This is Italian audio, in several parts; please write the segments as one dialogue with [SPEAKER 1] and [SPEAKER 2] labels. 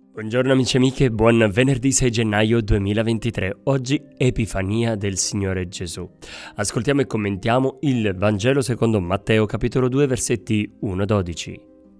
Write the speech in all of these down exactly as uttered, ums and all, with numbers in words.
[SPEAKER 1] Buongiorno amici e amiche, buon venerdì sei gennaio duemilaventitré. Oggi Epifania del Signore Gesù. Ascoltiamo e commentiamo il Vangelo secondo Matteo capitolo due versetti uno a dodici.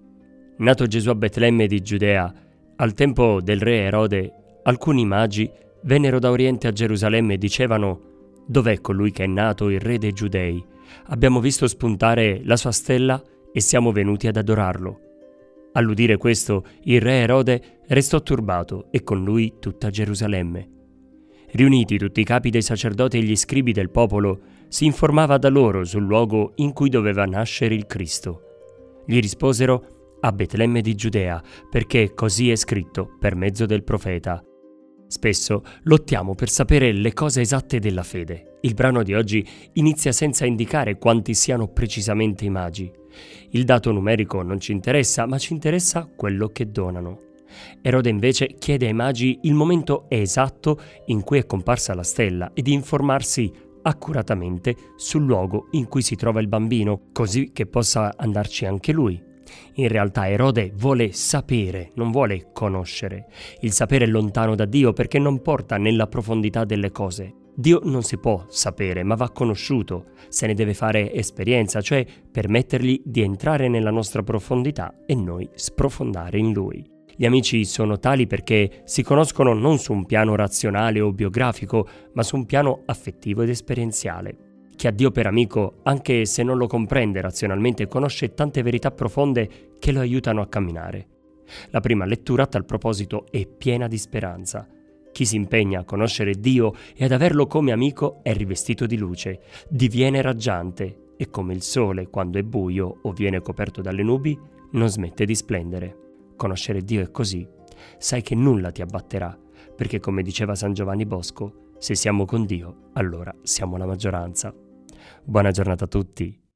[SPEAKER 1] Nato Gesù a Betlemme di Giudea, al tempo del re Erode, alcuni magi vennero da Oriente a Gerusalemme e dicevano: «Dov'è colui che è nato, il re dei Giudei? Abbiamo visto spuntare la sua stella e siamo venuti ad adorarlo». All'udire questo, il re Erode restò turbato e con lui tutta Gerusalemme. Riuniti tutti i capi dei sacerdoti e gli scribi del popolo, si informava da loro sul luogo in cui doveva nascere il Cristo. Gli risposero: «A Betlemme di Giudea, perché così è scritto per mezzo del profeta». Spesso lottiamo per sapere le cose esatte della fede. Il brano di oggi inizia senza indicare quanti siano precisamente i magi. Il dato numerico non ci interessa, ma ci interessa quello che donano. Erode invece chiede ai magi il momento esatto in cui è comparsa la stella e di informarsi accuratamente sul luogo in cui si trova il bambino, così che possa andarci anche lui. In realtà Erode vuole sapere, non vuole conoscere. Il sapere è lontano da Dio perché non porta nella profondità delle cose. Dio non si può sapere, ma va conosciuto. Se ne deve fare esperienza, cioè permettergli di entrare nella nostra profondità e noi sprofondare in Lui. Gli amici sono tali perché si conoscono non su un piano razionale o biografico, ma su un piano affettivo ed esperienziale. Chi ha Dio per amico, anche se non lo comprende razionalmente, conosce tante verità profonde che lo aiutano a camminare. La prima lettura a tal proposito è piena di speranza. Chi si impegna a conoscere Dio e ad averlo come amico è rivestito di luce, diviene raggiante e come il sole quando è buio o viene coperto dalle nubi non smette di splendere. Conoscere Dio è così. Sai che nulla ti abbatterà, perché come diceva San Giovanni Bosco, se siamo con Dio, allora siamo la maggioranza. Buona giornata a tutti.